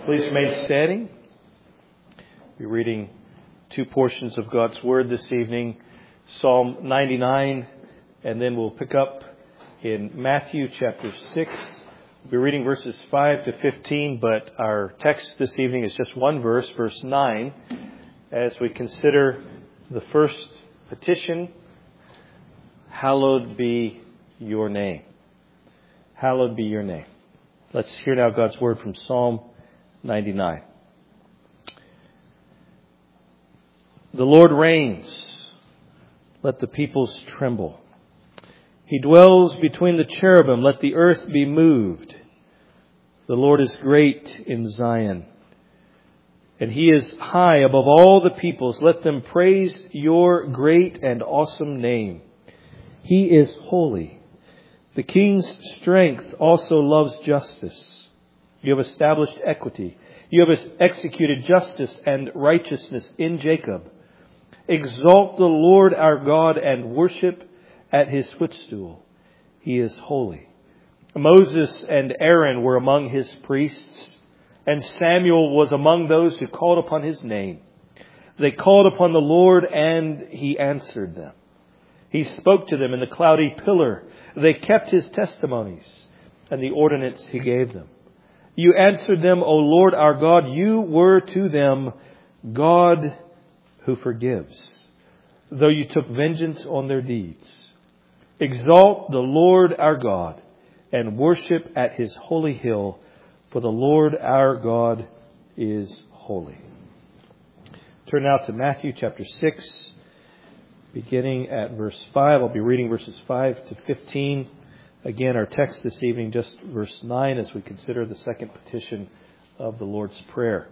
Please remain standing. We're reading two portions of God's Word this evening, Psalm 99, and then we'll pick up in Matthew chapter 6. We'll be reading verses 5 to 15, but our text this evening is just one verse, verse 9, as we consider the first petition, hallowed be your name. Hallowed be your name. Let's hear now God's Word from Psalm 99. The Lord reigns. Let the peoples tremble. He dwells between the cherubim. Let the earth be moved. The Lord is great in Zion, and He is high above all the peoples. Let them praise your great and awesome name. He is holy. The King's strength also loves justice. You have established equity. You have executed justice and righteousness in Jacob. Exalt the Lord our God and worship at His footstool. He is holy. Moses and Aaron were among His priests, and Samuel was among those who called upon His name. They called upon the Lord, and He answered them. He spoke to them in the cloudy pillar. They kept His testimonies and the ordinance He gave them. You answered them, O Lord our God. You were to them God who forgives, though you took vengeance on their deeds. Exalt the Lord our God and worship at His holy hill, for the Lord our God is holy. Turn now to Matthew chapter 6, beginning at verse 5. I'll be reading verses 5 to 15. Again, our text this evening, just verse 9, as we consider the second petition of the Lord's Prayer.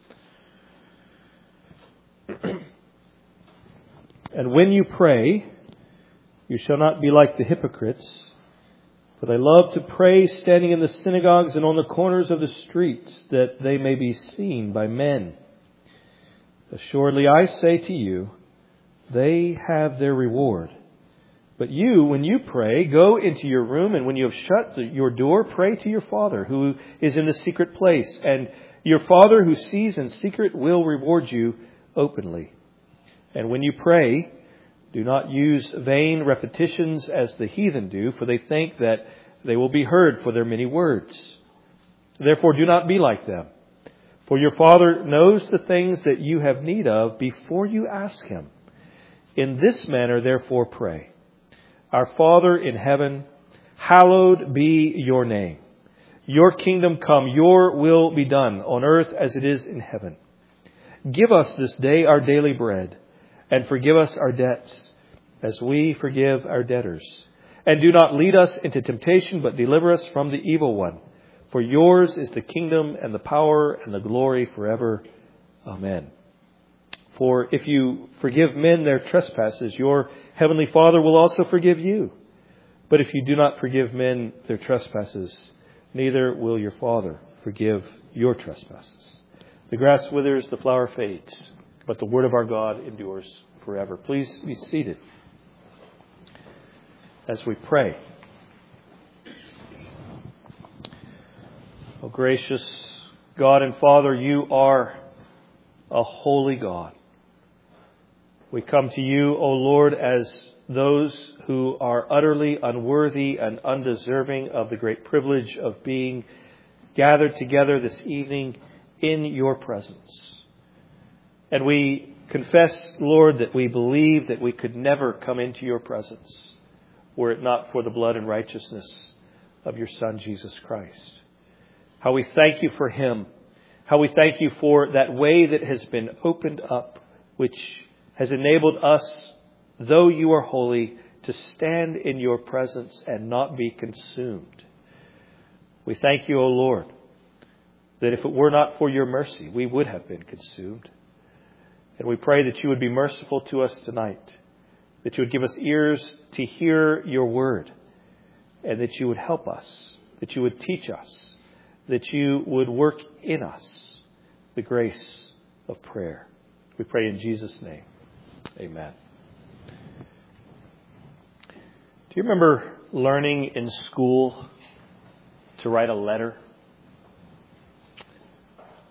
And when you pray, you shall not be like the hypocrites, for they love to pray standing in the synagogues and on the corners of the streets, that they may be seen by men. Assuredly, I say to you, they have their reward. But you, when you pray, go into your room, and when you have shut your door, pray to your Father who is in the secret place. And your Father who sees in secret will reward you openly. And when you pray, do not use vain repetitions as the heathen do, for they think that they will be heard for their many words. Therefore, do not be like them. For your Father knows the things that you have need of before you ask Him. In this manner, therefore, pray. Our Father in heaven, hallowed be your name. Your kingdom come, your will be done on earth as it is in heaven. Give us this day our daily bread, and forgive us our debts as we forgive our debtors. And do not lead us into temptation, but deliver us from the evil one. For yours is the kingdom and the power and the glory forever. Amen. For if you forgive men their trespasses, your heavenly Father will also forgive you. But if you do not forgive men their trespasses, neither will your Father forgive your trespasses. The grass withers, the flower fades, but the word of our God endures forever. Please be seated as we pray. O gracious God and Father, you are a holy God. We come to you, O Lord, as those who are utterly unworthy and undeserving of the great privilege of being gathered together this evening in your presence. And we confess, Lord, that we believe that we could never come into your presence were it not for the blood and righteousness of your Son, Jesus Christ. How we thank you for Him. How we thank you for that way that has been opened up, which has enabled us, though you are holy, to stand in your presence and not be consumed. We thank you, O Lord, that if it were not for your mercy, we would have been consumed. And we pray that you would be merciful to us tonight, that you would give us ears to hear your word, and that you would help us, that you would teach us, that you would work in us the grace of prayer. We pray in Jesus' name. Amen. Do you remember learning in school to write a letter?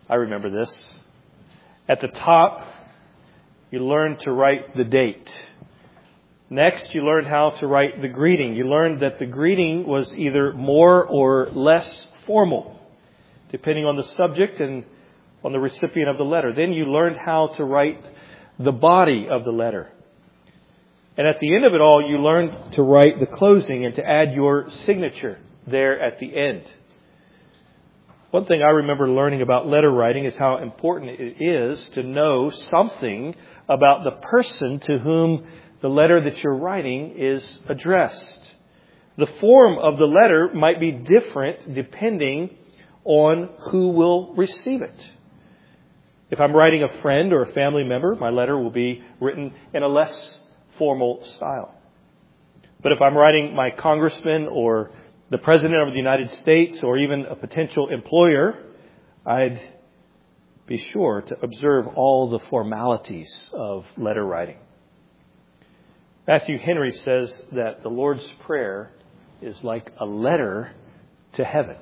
I remember this. At the top, you learned to write the date. Next, you learned how to write the greeting. You learned that the greeting was either more or less formal, depending on the subject and on the recipient of the letter. Then you learned how to write the body of the letter. And at the end of it all, you learned to write the closing and to add your signature there at the end. One thing I remember learning about letter writing is how important it is to know something about the person to whom the letter that you're writing is addressed. The form of the letter might be different depending on who will receive it. If I'm writing a friend or a family member, my letter will be written in a less formal style. But if I'm writing my congressman or the President of the United States or even a potential employer, I'd be sure to observe all the formalities of letter writing. Matthew Henry says that the Lord's Prayer is like a letter to heaven.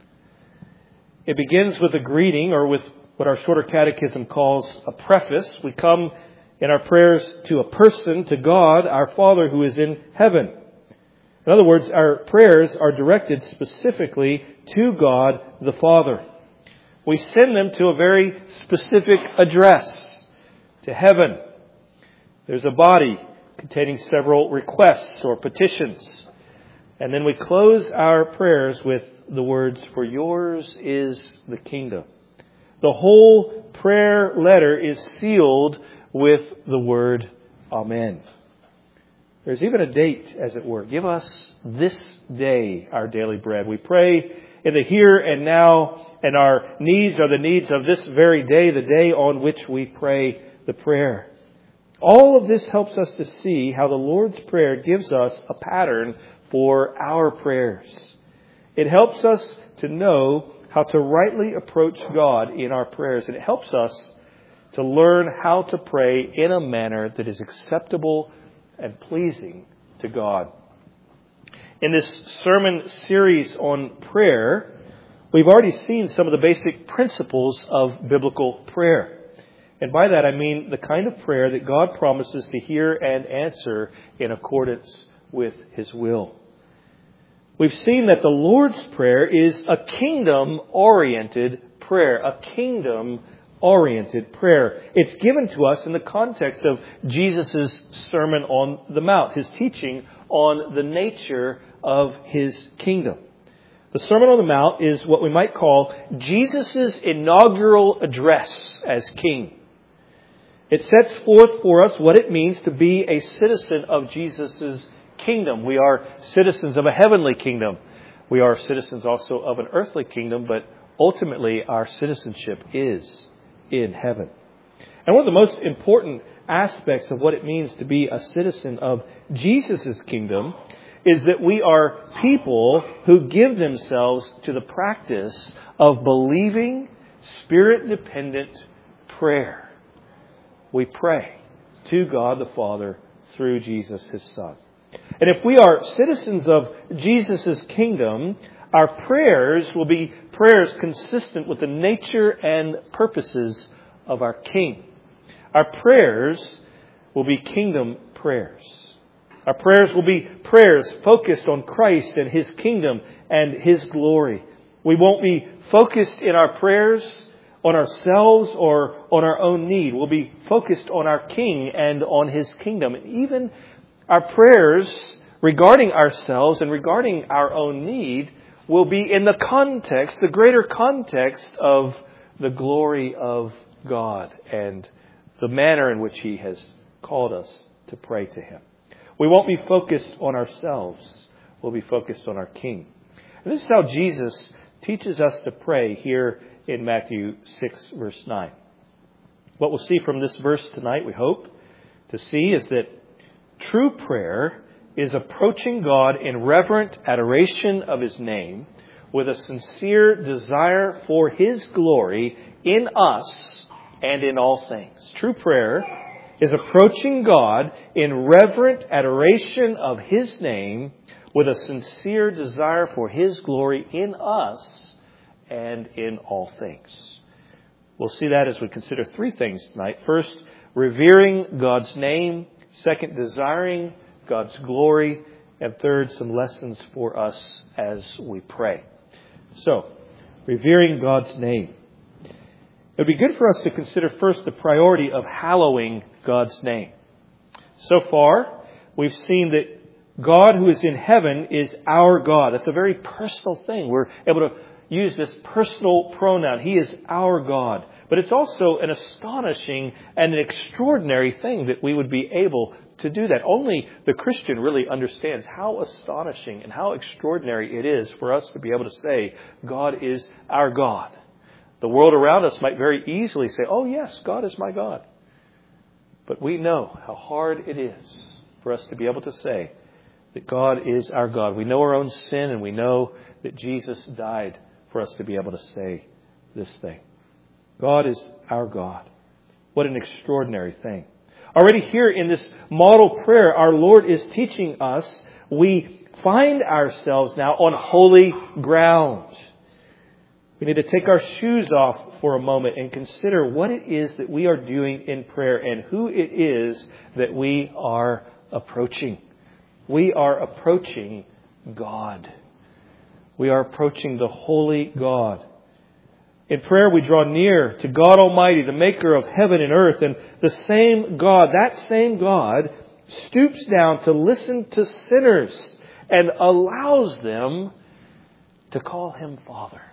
It begins with a greeting, or with what our shorter catechism calls a preface. We come in our prayers to a person, to God, our Father who is in heaven. In other words, our prayers are directed specifically to God the Father. We send them to a very specific address, to heaven. There's a body containing several requests or petitions. And then we close our prayers with the words, "For yours is the kingdom." The whole prayer letter is sealed with the word Amen. There's even a date, as it were. Give us this day our daily bread. We pray in the here and now, and our needs are the needs of this very day, the day on which we pray the prayer. All of this helps us to see how the Lord's Prayer gives us a pattern for our prayers. It helps us to know how to rightly approach God in our prayers. And it helps us to learn how to pray in a manner that is acceptable and pleasing to God. In this sermon series on prayer, we've already seen some of the basic principles of biblical prayer. And by that I mean the kind of prayer that God promises to hear and answer in accordance with His will. We've seen that the Lord's Prayer is a kingdom-oriented prayer. A kingdom-oriented prayer. It's given to us in the context of Jesus' Sermon on the Mount, His teaching on the nature of His kingdom. The Sermon on the Mount is what we might call Jesus' inaugural address as King. It sets forth for us what it means to be a citizen of Jesus' kingdom. We are citizens of a heavenly kingdom. We are citizens also of an earthly kingdom, but ultimately our citizenship is in heaven. And one of the most important aspects of what it means to be a citizen of Jesus' kingdom is that we are people who give themselves to the practice of believing, Spirit-dependent prayer. We pray to God the Father through Jesus, His Son. And if we are citizens of Jesus' kingdom, our prayers will be prayers consistent with the nature and purposes of our King. Our prayers will be kingdom prayers. Our prayers will be prayers focused on Christ and His kingdom and His glory. We won't be focused in our prayers on ourselves or on our own need. We'll be focused on our King and on His kingdom. And even our prayers regarding ourselves and regarding our own need will be in the context, the greater context of the glory of God and the manner in which He has called us to pray to Him. We won't be focused on ourselves. We'll be focused on our King. And this is how Jesus teaches us to pray here in Matthew 6, verse 9. What we'll see from this verse tonight, we hope to see, is that true prayer is approaching God in reverent adoration of His name with a sincere desire for His glory in us and in all things. True prayer is approaching God in reverent adoration of His name with a sincere desire for His glory in us and in all things. We'll see that as we consider three things tonight. First, revering God's name. Second, desiring God's glory. And third, some lessons for us as we pray. So, revering God's name. It would be good for us to consider first the priority of hallowing God's name. So far, we've seen that God who is in heaven is our God. That's a very personal thing. We're able to use this personal pronoun. He is our God. But it's also an astonishing and an extraordinary thing that we would be able to do that. Only the Christian really understands how astonishing and how extraordinary it is for us to be able to say, God is our God. The world around us might very easily say, oh yes, God is my God. But we know how hard it is for us to be able to say that God is our God. We know our own sin, and we know that Jesus died for us to be able to say this thing. God is our God. What an extraordinary thing. Already here in this model prayer, our Lord is teaching us we find ourselves now on holy ground. We need to take our shoes off for a moment and consider what it is that we are doing in prayer and who it is that we are approaching. We are approaching God. We are approaching the holy God. In prayer, we draw near to God Almighty, the maker of heaven and earth. And the same God, that same God, stoops down to listen to sinners and allows them to call Him Father.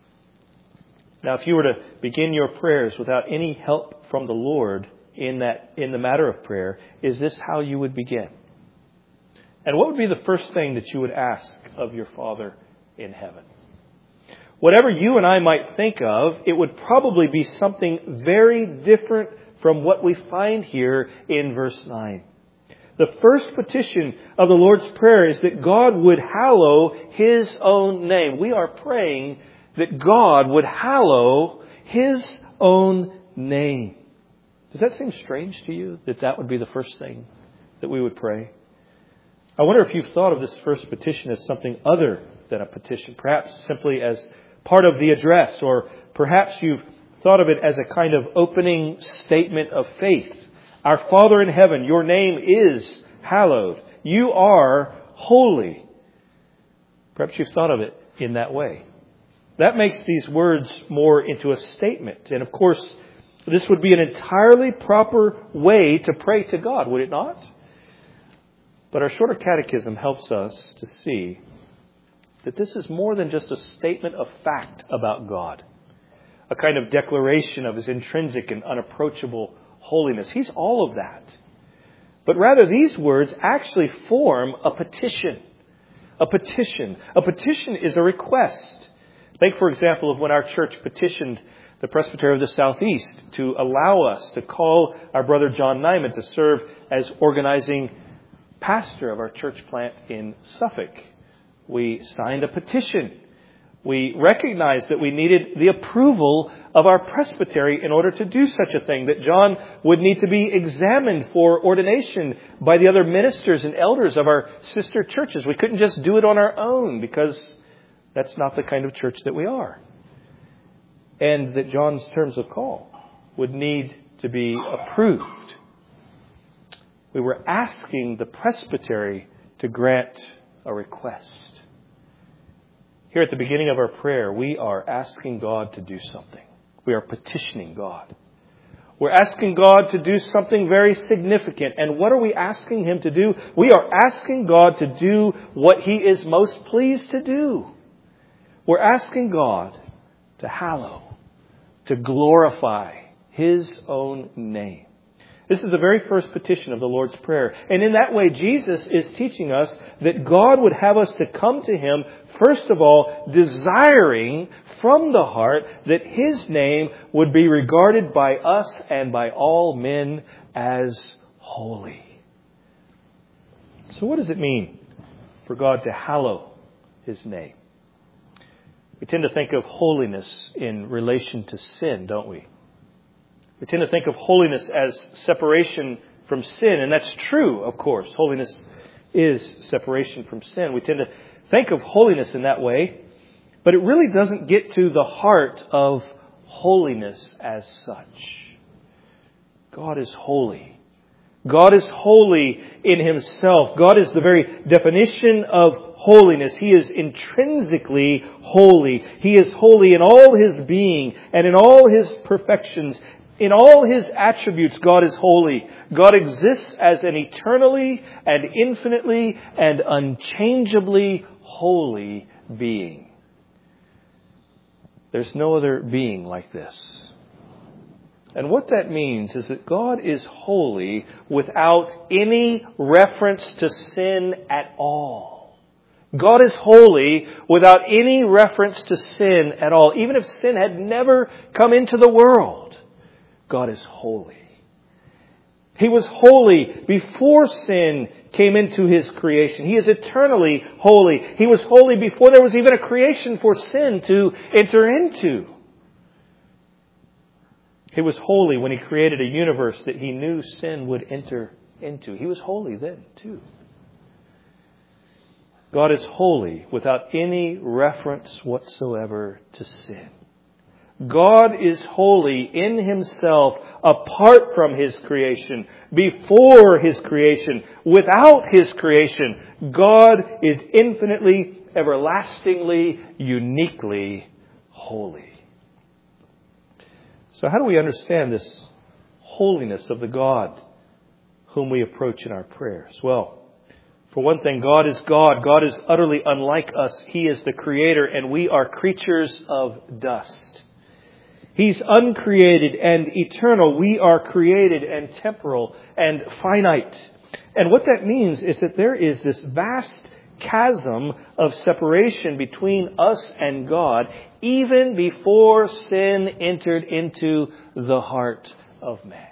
Now, if you were to begin your prayers without any help from the Lord in the matter of prayer, is this how you would begin? And what would be the first thing that you would ask of your Father in heaven? Whatever you and I might think of, it would probably be something very different from what we find here in verse 9. The first petition of the Lord's Prayer is that God would hallow His own name. We are praying that God would hallow His own name. Does that seem strange to you, that that would be the first thing that we would pray? I wonder if you've thought of this first petition as something other than a petition, perhaps simply as part of the address, or perhaps you've thought of it as a kind of opening statement of faith. Our Father in heaven, your name is hallowed. You are holy. Perhaps you've thought of it in that way. That makes these words more into a statement. And of course, this would be an entirely proper way to pray to God, would it not? But our shorter catechism helps us to see that this is more than just a statement of fact about God, a kind of declaration of His intrinsic and unapproachable holiness. He's all of that. But rather, these words actually form a petition. A petition. A petition is a request. Think, for example, of when our church petitioned the Presbytery of the Southeast to allow us to call our brother John Nyman to serve as organizing pastor of our church plant in Suffolk. We signed a petition. We recognized that we needed the approval of our presbytery in order to do such a thing, that John would need to be examined for ordination by the other ministers and elders of our sister churches. We couldn't just do it on our own because that's not the kind of church that we are. And that John's terms of call would need to be approved. We were asking the presbytery to grant a request. Here at the beginning of our prayer, we are asking God to do something. We are petitioning God. We're asking God to do something very significant. And what are we asking Him to do? We are asking God to do what He is most pleased to do. We're asking God to hallow, to glorify His own name. This is the very first petition of the Lord's Prayer. And in that way, Jesus is teaching us that God would have us to come to Him, first of all, desiring from the heart that His name would be regarded by us and by all men as holy. So what does it mean for God to hallow His name? We tend to think of holiness in relation to sin, don't we? We tend to think of holiness as separation from sin, and that's true, of course. Holiness is separation from sin. We tend to think of holiness in that way, but it really doesn't get to the heart of holiness as such. God is holy. God is holy in Himself. God is the very definition of holiness. He is intrinsically holy. He is holy in all His being and in all His perfections. In all His attributes, God is holy. God exists as an eternally and infinitely and unchangeably holy being. There's no other being like this. And what that means is that God is holy without any reference to sin at all. God is holy without any reference to sin at all. Even if sin had never come into the world, God is holy. He was holy before sin came into His creation. He is eternally holy. He was holy before there was even a creation for sin to enter into. He was holy when He created a universe that He knew sin would enter into. He was holy then too. God is holy without any reference whatsoever to sin. God is holy in Himself, apart from His creation, before His creation, without His creation. God is infinitely, everlastingly, uniquely holy. So how do we understand this holiness of the God whom we approach in our prayers? Well, for one thing, God is God. God is utterly unlike us. He is the Creator, and we are creatures of dust. He's uncreated and eternal. We are created and temporal and finite. And what that means is that there is this vast chasm of separation between us and God, even before sin entered into the heart of man.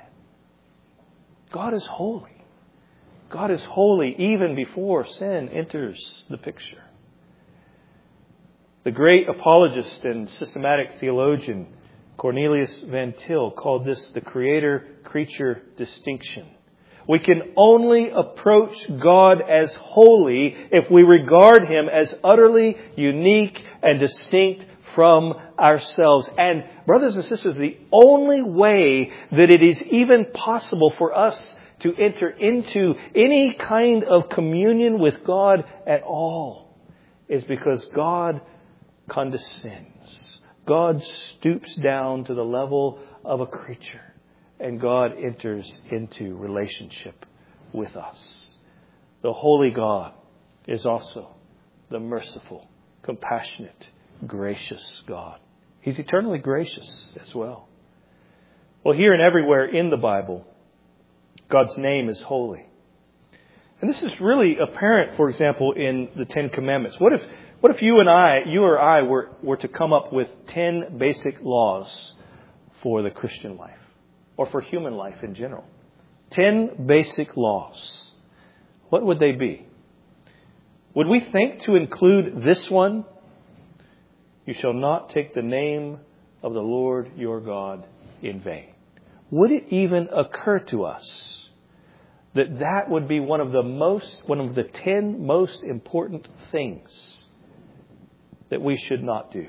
God is holy. God is holy even before sin enters the picture. The great apologist and systematic theologian Cornelius Van Til called this the creator-creature distinction. We can only approach God as holy if we regard Him as utterly unique and distinct from ourselves. And brothers and sisters, the only way that it is even possible for us to enter into any kind of communion with God at all is because God condescends. God stoops down to the level of a creature, and God enters into relationship with us. The holy God is also the merciful, compassionate, gracious God. He's eternally gracious as well. Well, here and everywhere in the Bible, God's name is holy. And this is really apparent, for example, in the Ten Commandments. What if you or I were to come up with 10 basic laws for the Christian life, or for human life in general? 10 basic laws. What would they be? Would we think to include this one? You shall not take the name of the Lord your God in vain. Would it even occur to us that would be one of the 10 most important things that we should not do?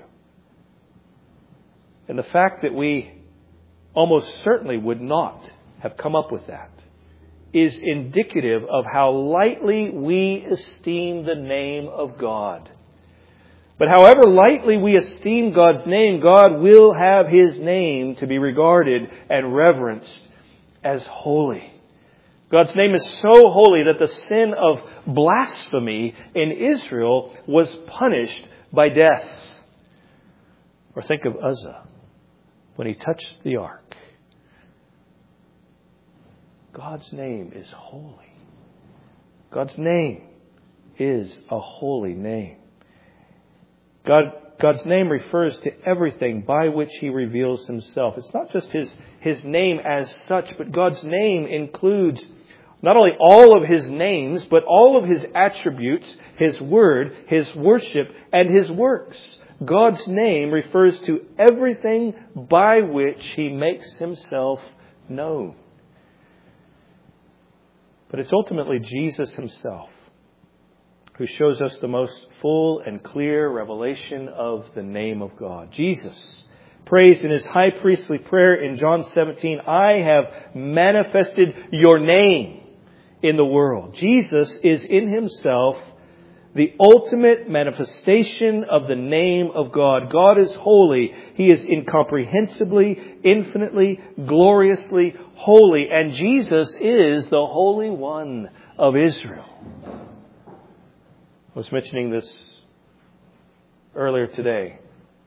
And the fact that we almost certainly would not have come up with that is indicative of how lightly we esteem the name of God. But however lightly we esteem God's name, God will have His name to be regarded and reverenced as holy. God's name is so holy that the sin of blasphemy in Israel was punished by death. Or think of Uzzah when he touched the ark. God's name is holy. God's name is a holy name. God's name refers to everything by which He reveals Himself. It's not just His name as such, but God's name includes not only all of His names, but all of His attributes, His word, His worship, and His works. God's name refers to everything by which He makes Himself known. But it's ultimately Jesus Himself who shows us the most full and clear revelation of the name of God. Jesus prays in His high priestly prayer in John 17, I have manifested your name in the world. Jesus is in Himself the ultimate manifestation of the name of God. God is holy. He is incomprehensibly, infinitely, gloriously holy. And Jesus is the Holy One of Israel. I was mentioning this earlier today,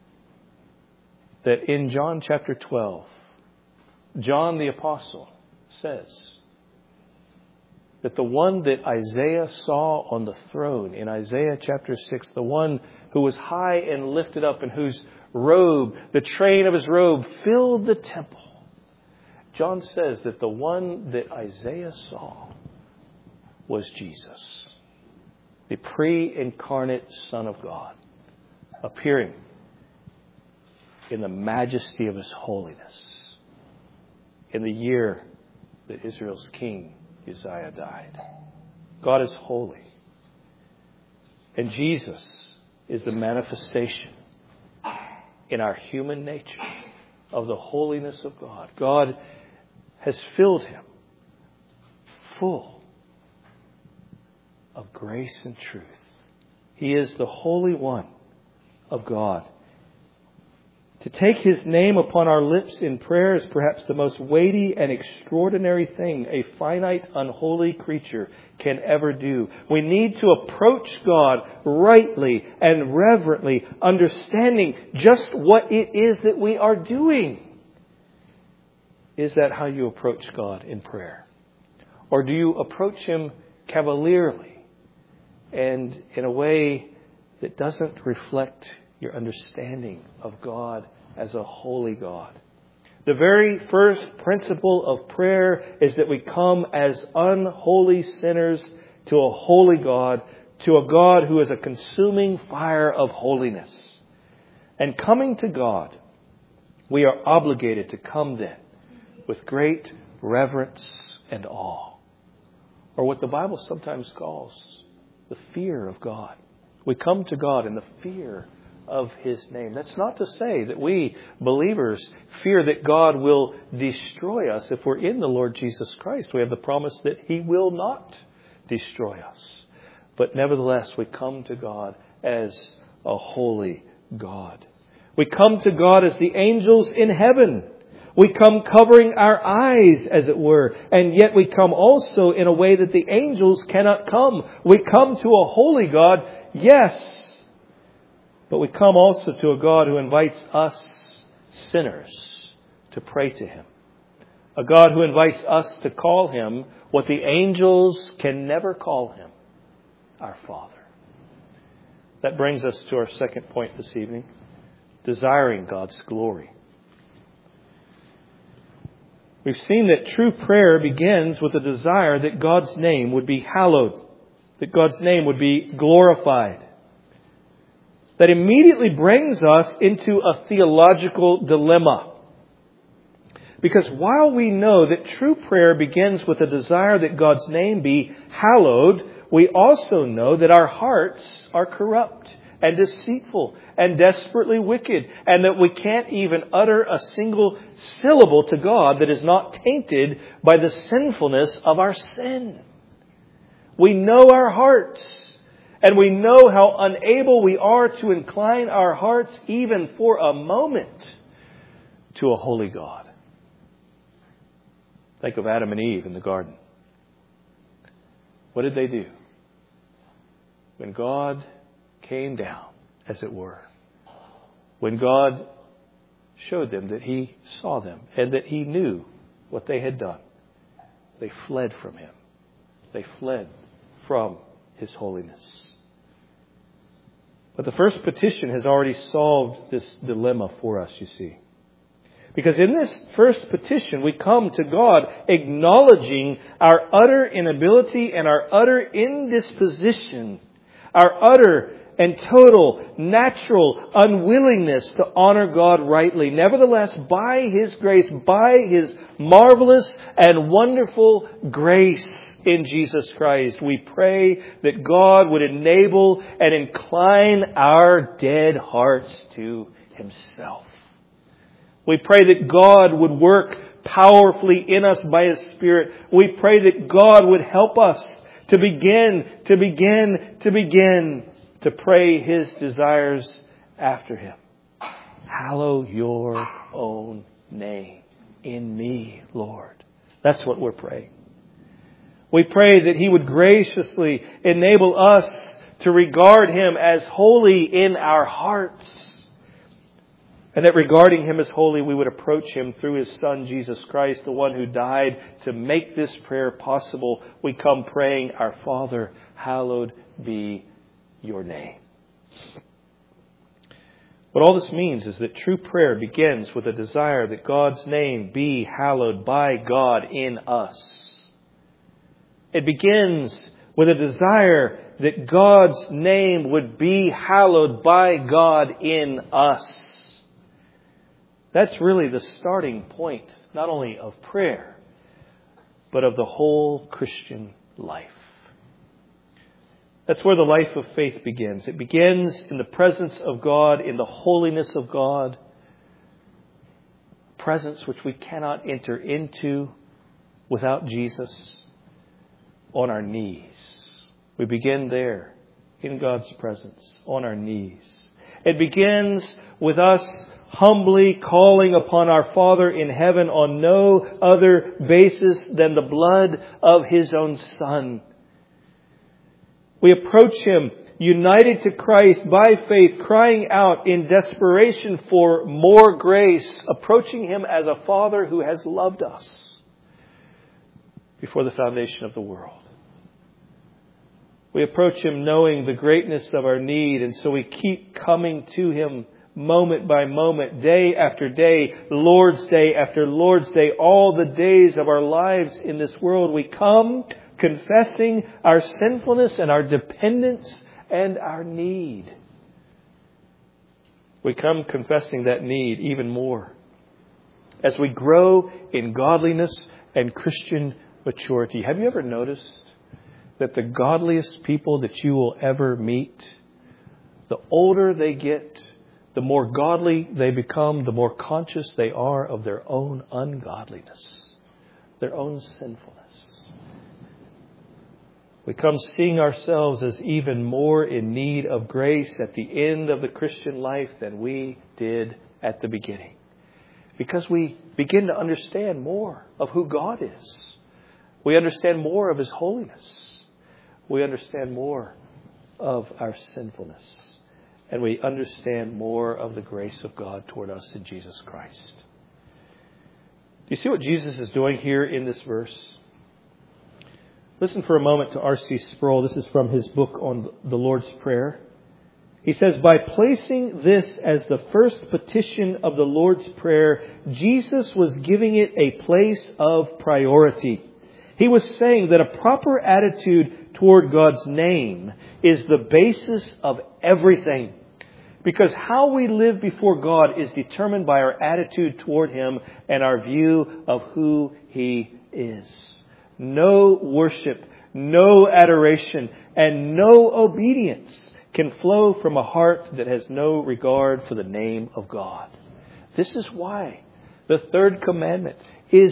that in John chapter 12, John the Apostle says that the one that Isaiah saw on the throne in Isaiah chapter 6, the one who was high and lifted up and whose robe, the train of his robe, filled the temple. John says that the one that Isaiah saw was Jesus, the pre-incarnate Son of God, appearing in the majesty of His holiness in the year that Israel's king Uzziah died. God is holy. And Jesus is the manifestation in our human nature of the holiness of God. God has filled Him full of grace and truth. He is the Holy One of God. To take His name upon our lips in prayer is perhaps the most weighty and extraordinary thing a finite, unholy creature can ever do. We need to approach God rightly and reverently, understanding just what it is that we are doing. Is that how you approach God in prayer? Or do you approach Him cavalierly and in a way that doesn't reflect your understanding of God as a holy God? The very first principle of prayer is that we come as unholy sinners to a holy God, to a God who is a consuming fire of holiness. And coming to God, we are obligated to come then with great reverence and awe, or what the Bible sometimes calls the fear of God. We come to God in the fear of His name. That's not to say that we believers fear that God will destroy us if we're in the Lord Jesus Christ. We have the promise that He will not destroy us. But nevertheless, we come to God as a holy God. We come to God as the angels in heaven. We come covering our eyes, as it were, and yet we come also in a way that the angels cannot come. We come to a holy God, yes, but we come also to a God who invites us sinners to pray to Him. A God who invites us to call Him what the angels can never call Him, our Father. That brings us to our second point this evening, desiring God's glory. We've seen that true prayer begins with a desire that God's name would be hallowed, that God's name would be glorified. That immediately brings us into a theological dilemma. Because while we know that true prayer begins with a desire that God's name be hallowed, we also know that our hearts are corrupt and deceitful and desperately wicked, and that we can't even utter a single syllable to God that is not tainted by the sinfulness of our sin. We know our hearts, and we know how unable we are to incline our hearts even for a moment to a holy God. Think of Adam and Eve in the garden. What did they do? When God came down, as it were, when God showed them that He saw them and that He knew what they had done, they fled from Him. They fled from His holiness. But the first petition has already solved this dilemma for us, you see. Because in this first petition, we come to God acknowledging our utter inability and our utter indisposition, our utter and total natural unwillingness to honor God rightly. Nevertheless, by His grace, by His marvelous and wonderful grace in Jesus Christ, we pray that God would enable and incline our dead hearts to Himself. We pray that God would work powerfully in us by His Spirit. We pray that God would help us to begin to pray His desires after Him. Hallow your own name in me, Lord. That's what we're praying. We pray that He would graciously enable us to regard Him as holy in our hearts. And that regarding Him as holy, we would approach Him through His Son, Jesus Christ, the one who died to make this prayer possible. We come praying, Our Father, hallowed be your name. What all this means is that true prayer begins with a desire that God's name be hallowed by God in us. It begins with a desire that God's name would be hallowed by God in us. That's really the starting point, not only of prayer, but of the whole Christian life. That's where the life of faith begins. It begins in the presence of God, in the holiness of God. Presence which we cannot enter into without Jesus, on our knees. We begin there, in God's presence, on our knees. It begins with us humbly calling upon our Father in heaven on no other basis than the blood of His own Son. We approach Him united to Christ by faith, crying out in desperation for more grace, approaching Him as a Father who has loved us before the foundation of the world. We approach Him knowing the greatness of our need, and so we keep coming to Him moment by moment, day after day, Lord's Day after Lord's Day, all the days of our lives in this world. We come confessing our sinfulness and our dependence and our need. We come confessing that need even more as we grow in godliness and Christian maturity. Have you ever noticed that the godliest people that you will ever meet, the older they get, the more godly they become, the more conscious they are of their own ungodliness, their own sinfulness. We come seeing ourselves as even more in need of grace at the end of the Christian life than we did at the beginning. Because we begin to understand more of who God is. We understand more of His holiness. We understand more of our sinfulness. And we understand more of the grace of God toward us in Jesus Christ. Do you see what Jesus is doing here in this verse? Listen for a moment to R.C. Sproul. This is from his book on the Lord's Prayer. He says, by placing this as the first petition of the Lord's Prayer, Jesus was giving it a place of priority. He was saying that a proper attitude toward God's name is the basis of everything. Because how we live before God is determined by our attitude toward Him and our view of who He is. No worship, no adoration, and no obedience can flow from a heart that has no regard for the name of God. This is why the third commandment is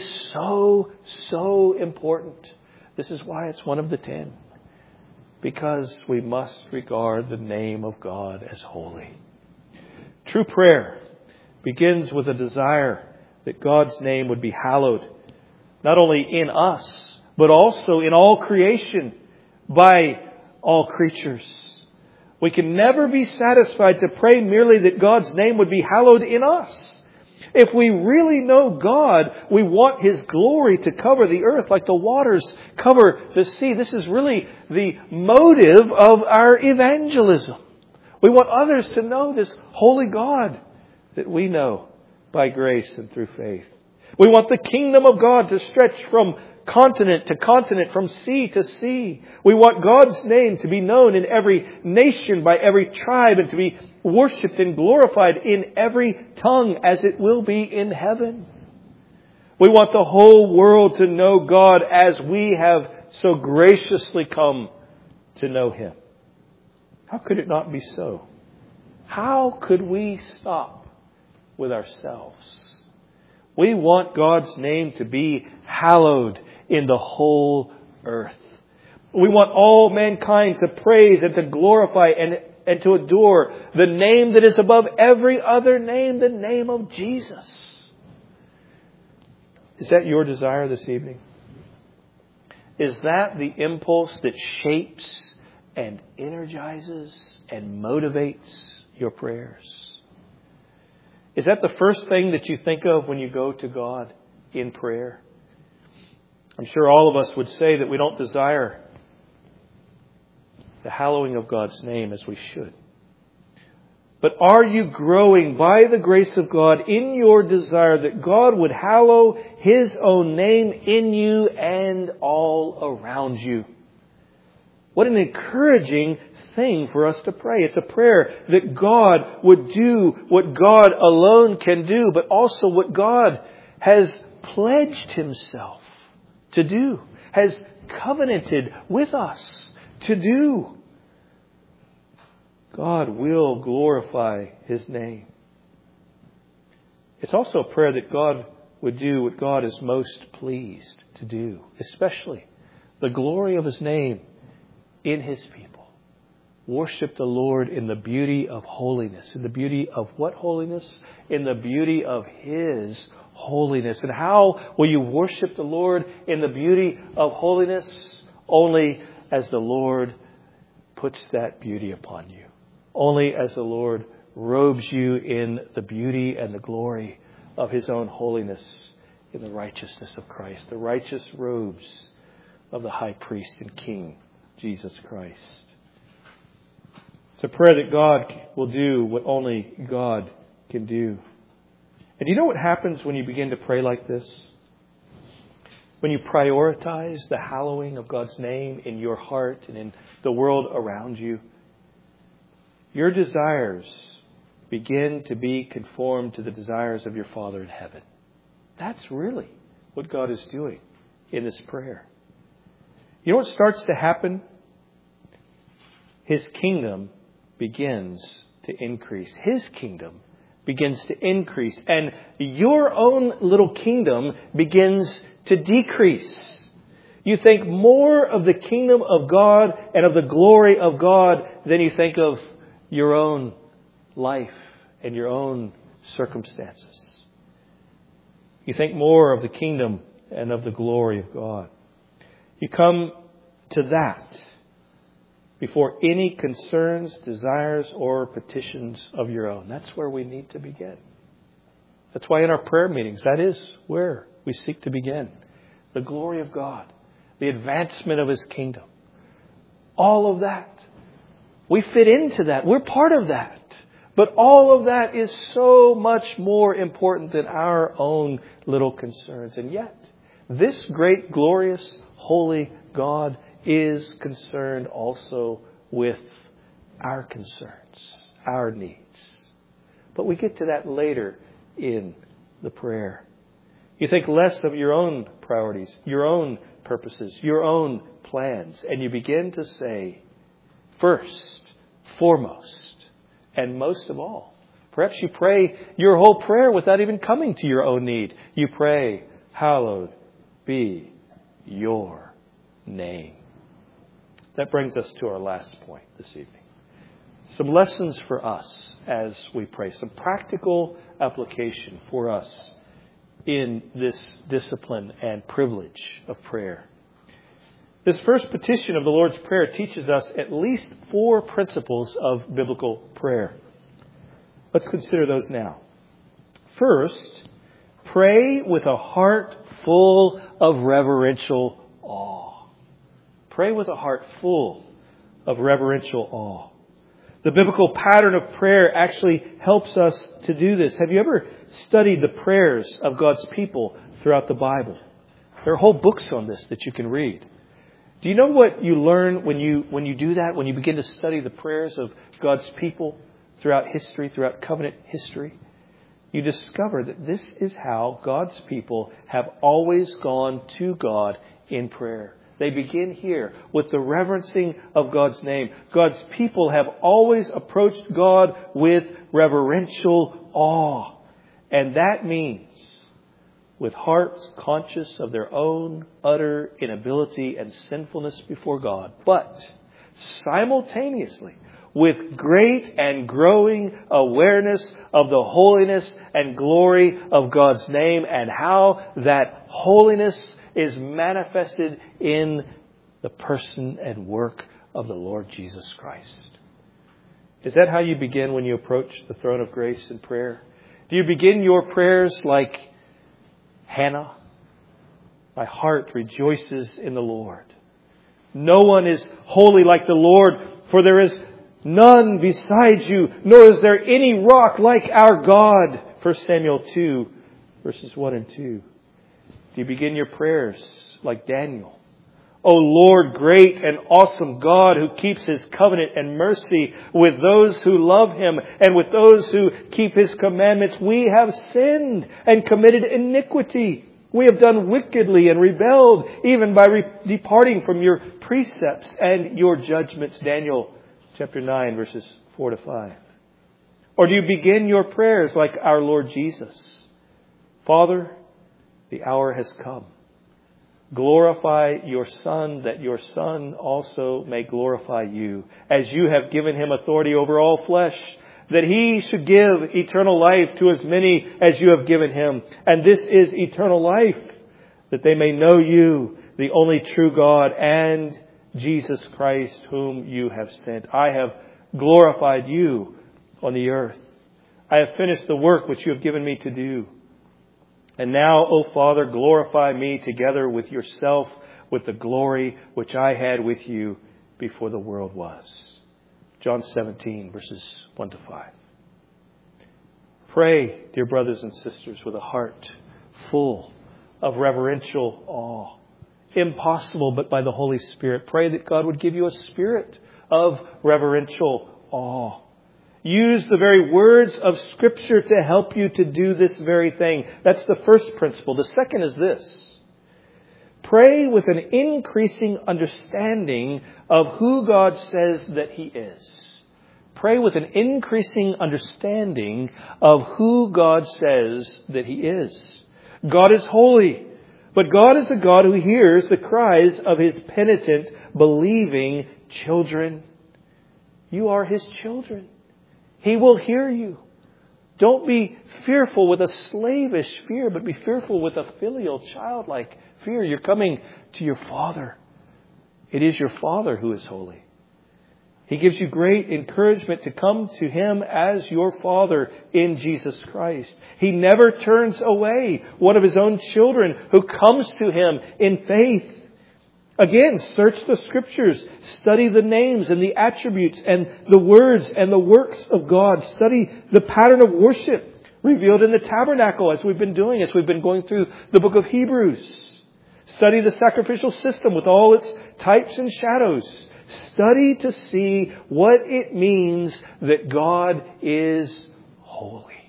so important. This is why it's one of the 10. Because we must regard the name of God as holy. True prayer begins with a desire that God's name would be hallowed, not only in us, but also in all creation by all creatures. We can never be satisfied to pray merely that God's name would be hallowed in us. If we really know God, we want His glory to cover the earth like the waters cover the sea. This is really the motive of our evangelism. We want others to know this holy God that we know by grace and through faith. We want the kingdom of God to stretch from continent to continent, from sea to sea. We want God's name to be known in every nation, by every tribe, and to be worshipped and glorified in every tongue as it will be in heaven. We want the whole world to know God as we have so graciously come to know Him. How could it not be so? How could we stop with ourselves We want God's name to be hallowed in the whole earth. We want all mankind to praise and to glorify and to adore the name that is above every other name, the name of Jesus. Is that your desire this evening? Is that the impulse that shapes and energizes and motivates your prayers? Is that the first thing that you think of when you go to God in prayer? I'm sure all of us would say that we don't desire the hallowing of God's name as we should. But are you growing by the grace of God in your desire that God would hallow His own name in you and all around you? What an encouraging thing for us to pray. It's a prayer that God would do what God alone can do, but also what God has pledged Himself to do, has covenanted with us to do. God will glorify His name. It's also a prayer that God would do what God is most pleased to do, especially the glory of His name in His people. Worship the Lord in the beauty of holiness. In the beauty of what holiness? In the beauty of His holiness. And how will you worship the Lord in the beauty of holiness? Only as the Lord puts that beauty upon you. Only as the Lord robes you in the beauty and the glory of His own holiness in the righteousness of Christ. The righteous robes of the high priest and King, Jesus Christ. It's a prayer that God will do what only God can do. And do you know what happens when you begin to pray like this? When you prioritize the hallowing of God's name in your heart and in the world around you, your desires begin to be conformed to the desires of your Father in heaven. That's really what God is doing in this prayer. You know what starts to happen? His kingdom begins to increase. His kingdom begins to increase. And your own little kingdom begins to decrease. You think more of the kingdom of God and of the glory of God than you think of your own life and your own circumstances. You think more of the kingdom and of the glory of God. You come to that before any concerns, desires, or petitions of your own. That's where we need to begin. That's why in our prayer meetings, that is where we seek to begin. The glory of God, the advancement of His kingdom. All of that. We fit into that. We're part of that. But all of that is so much more important than our own little concerns. And yet, this great, glorious, holy God is concerned also with our concerns, our needs. But we get to that later in the prayer. You think less of your own priorities, your own purposes, your own plans, and you begin to say, first, foremost, and most of all. Perhaps you pray your whole prayer without even coming to your own need. You pray, hallowed be your name. That brings us to our last point this evening. Some lessons for us as we pray. Some practical application for us in this discipline and privilege of prayer. This first petition of the Lord's Prayer teaches us at least 4 principles of biblical prayer. Let's consider those now. First, pray with a heart full of reverential awe. Pray with a heart full of reverential awe. The biblical pattern of prayer actually helps us to do this. Have you ever studied the prayers of God's people throughout the Bible? There are whole books on this that you can read. Do you know what you learn when you do that, when you begin to study the prayers of God's people throughout history, throughout covenant history? You discover that this is how God's people have always gone to God in prayer. They begin here with the reverencing of God's name. God's people have always approached God with reverential awe. And that means with hearts conscious of their own utter inability and sinfulness before God, but simultaneously with great and growing awareness of the holiness and glory of God's name and how that holiness is manifested in the person and work of the Lord Jesus Christ. Is that how you begin when you approach the throne of grace in prayer? Do you begin your prayers like Hannah? My heart rejoices in the Lord. No one is holy like the Lord, for there is none besides you, nor is there any rock like our God. 1 Samuel 2, verses 1 and 2. Do you begin your prayers like Daniel? O Lord, great and awesome God, who keeps His covenant and mercy with those who love Him and with those who keep His commandments, we have sinned and committed iniquity. We have done wickedly and rebelled, even by departing from your precepts and your judgments. Daniel chapter 9, verses 4 to 5. Or do you begin your prayers like our Lord Jesus? Father, the hour has come. Glorify your Son, that your Son also may glorify you, as you have given Him authority over all flesh, that He should give eternal life to as many as you have given Him. And this is eternal life, that they may know you, the only true God, and Jesus Christ, whom you have sent. I have glorified you on the earth. I have finished the work which you have given me to do. And now, O Father, glorify me together with yourself with the glory which I had with you before the world was. John 17, verses 1 to 5. Pray, dear brothers and sisters, with a heart full of reverential awe. Impossible but by the Holy Spirit. Pray that God would give you a spirit of reverential awe. Use the very words of Scripture to help you to do this very thing. That's the first principle. The second is this. Pray with an increasing understanding of who God says that He is. Pray with an increasing understanding of who God says that He is. God is holy, but God is a God who hears the cries of His penitent, believing children. You are His children. He will hear you. Don't be fearful with a slavish fear, but be fearful with a filial, childlike fear. You're coming to your Father. It is your Father who is holy. He gives you great encouragement to come to Him as your Father in Jesus Christ. He never turns away one of His own children who comes to Him in faith. Again, search the Scriptures. Study the names and the attributes and the words and the works of God. Study the pattern of worship revealed in the tabernacle as we've been doing, as we've been going through the book of Hebrews. Study the sacrificial system with all its types and shadows. Study to see what it means that God is holy.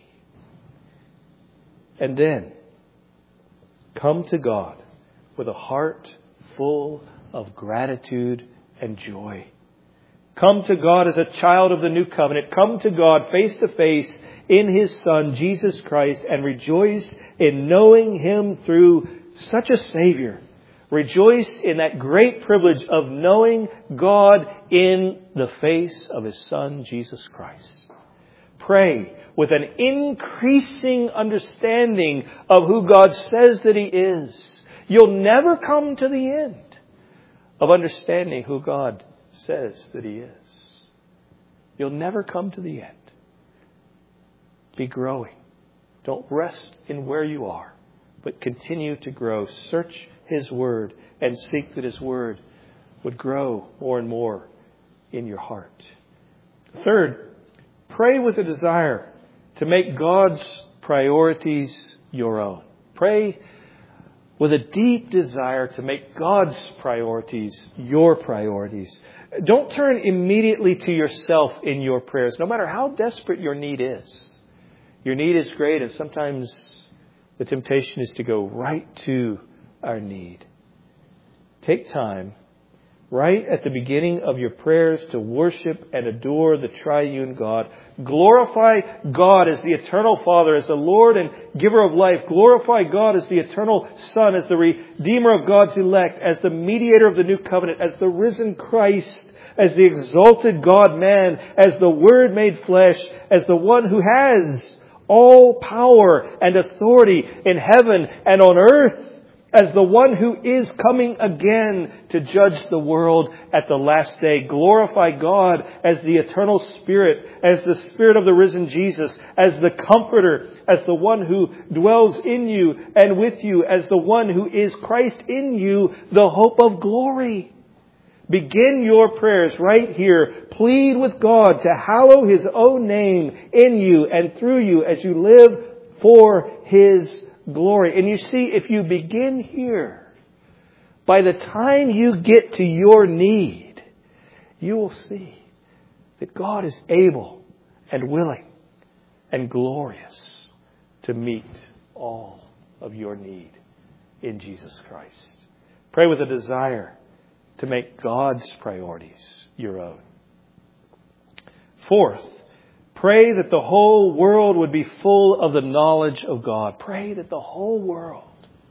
And then come to God with a heart full of gratitude and joy. Come to God as a child of the new covenant. Come to God face to face in His Son, Jesus Christ, and rejoice in knowing Him through such a Savior. Rejoice in that great privilege of knowing God in the face of His Son, Jesus Christ. Pray with an increasing understanding of who God says that He is. You'll never come to the end of understanding who God says that He is. You'll never come to the end. Be growing. Don't rest in where you are, but continue to grow. Search His Word and seek that His Word would grow more and more in your heart. Third, pray with a desire to make God's priorities your own. Pray with a deep desire to make God's priorities your priorities. Don't turn immediately to yourself in your prayers, no matter how desperate your need is. Your need is great, and sometimes the temptation is to go right to our need. Take time right at the beginning of your prayers to worship and adore the triune God. Glorify God as the eternal Father, as the Lord and giver of life. Glorify God as the eternal Son, as the Redeemer of God's elect, as the mediator of the new covenant, as the risen Christ, as the exalted God-man, as the Word made flesh, as the one who has all power and authority in heaven and on earth, as the one who is coming again to judge the world at the last day. Glorify God as the eternal Spirit, as the Spirit of the risen Jesus, as the Comforter, as the one who dwells in you and with you, as the one who is Christ in you, the hope of glory. Begin your prayers right here. Plead with God to hallow His own name in you and through you as you live for His glory. And you see, if you begin here, by the time you get to your need, you will see that God is able and willing and glorious to meet all of your need in Jesus Christ. Pray with a desire to make God's priorities your own. Fourth, pray that the whole world would be full of the knowledge of God. Pray that the whole world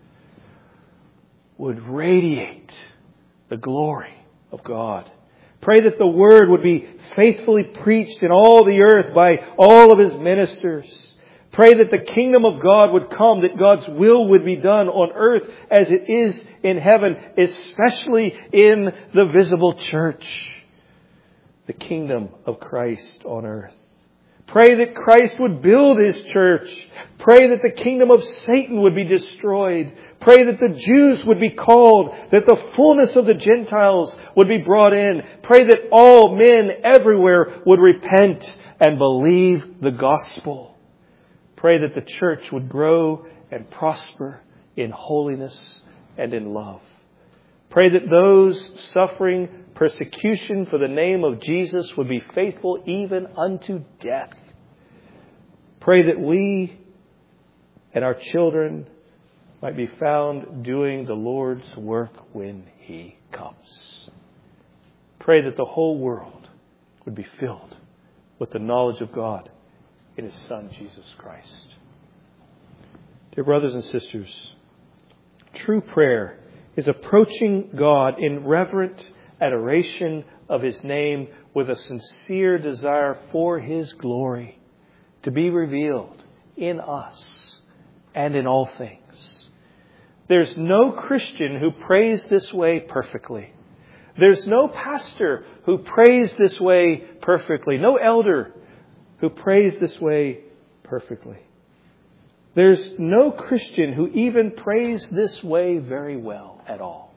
would radiate the glory of God. Pray that the Word would be faithfully preached in all the earth by all of His ministers. Pray that the kingdom of God would come, that God's will would be done on earth as it is in heaven, especially in the visible church, the kingdom of Christ on earth. Pray that Christ would build His church. Pray that the kingdom of Satan would be destroyed. Pray that the Jews would be called, that the fullness of the Gentiles would be brought in. Pray that all men everywhere would repent and believe the gospel. Pray that the church would grow and prosper in holiness and in love. Pray that those suffering persecution for the name of Jesus would be faithful even unto death. Pray that we and our children might be found doing the Lord's work when He comes. Pray that the whole world would be filled with the knowledge of God in His Son, Jesus Christ. Dear brothers and sisters, true prayer is approaching God in reverent adoration of His name with a sincere desire for His glory to be revealed in us and in all things. There's no Christian who prays this way perfectly. There's no pastor who prays this way perfectly. No elder who prays this way perfectly. There's no Christian who even prays this way very well at all.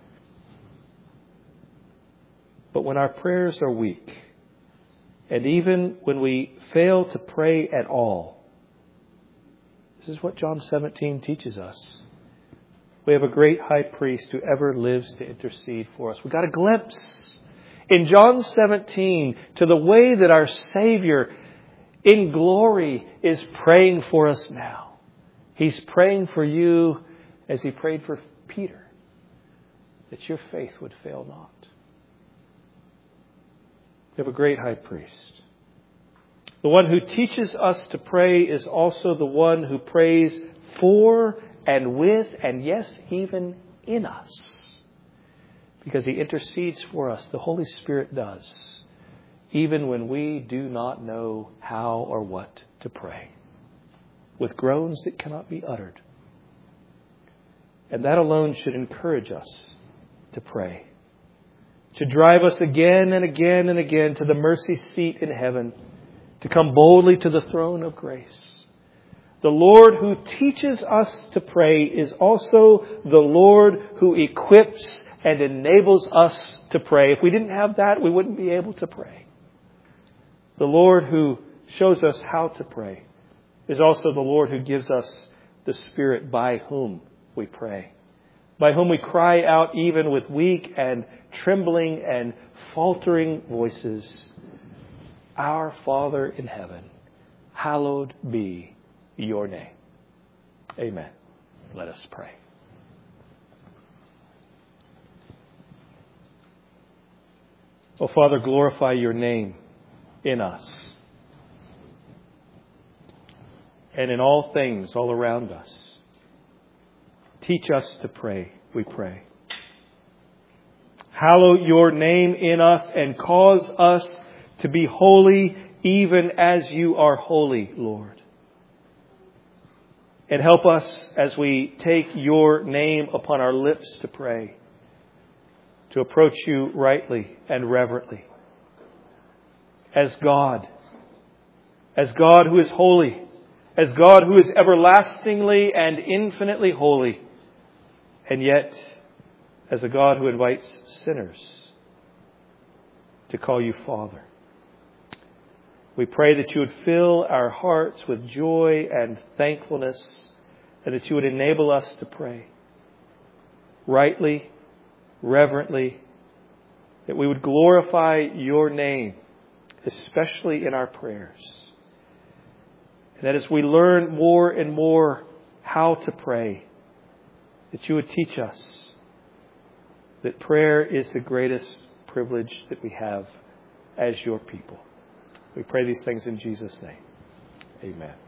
But when our prayers are weak, and even when we fail to pray at all, this is what John 17 teaches us. We have a great high priest who ever lives to intercede for us. We got a glimpse in John 17 to the way that our Savior in glory is praying for us now. He's praying for you as He prayed for Peter, that your faith would fail not. We have a great high priest. The one who teaches us to pray is also the one who prays for and with and yes, even in us. Because He intercedes for us. The Holy Spirit does. Even when we do not know how or what to pray. With groans that cannot be uttered. And that alone should encourage us to pray. To drive us again and again and again to the mercy seat in heaven. To come boldly to the throne of grace. The Lord who teaches us to pray is also the Lord who equips and enables us to pray. If we didn't have that, we wouldn't be able to pray. The Lord who shows us how to pray is also the Lord who gives us the Spirit by whom we pray. By whom we cry out even with weak and trembling and faltering voices. Our Father in heaven, hallowed be your name. Amen. Let us pray. Oh, Father, glorify your name in us and in all things all around us. Teach us to pray, we pray. Hallow your name in us and cause us to be holy even as you are holy, Lord. And help us as we take your name upon our lips to pray, to approach you rightly and reverently. As God who is holy, as God who is everlastingly and infinitely holy, and yet as a God who invites sinners to call you Father. We pray that you would fill our hearts with joy and thankfulness, and that you would enable us to pray rightly, reverently, that we would glorify your name, especially in our prayers. And that as we learn more and more how to pray, that you would teach us that prayer is the greatest privilege that we have as your people. We pray these things in Jesus' name. Amen.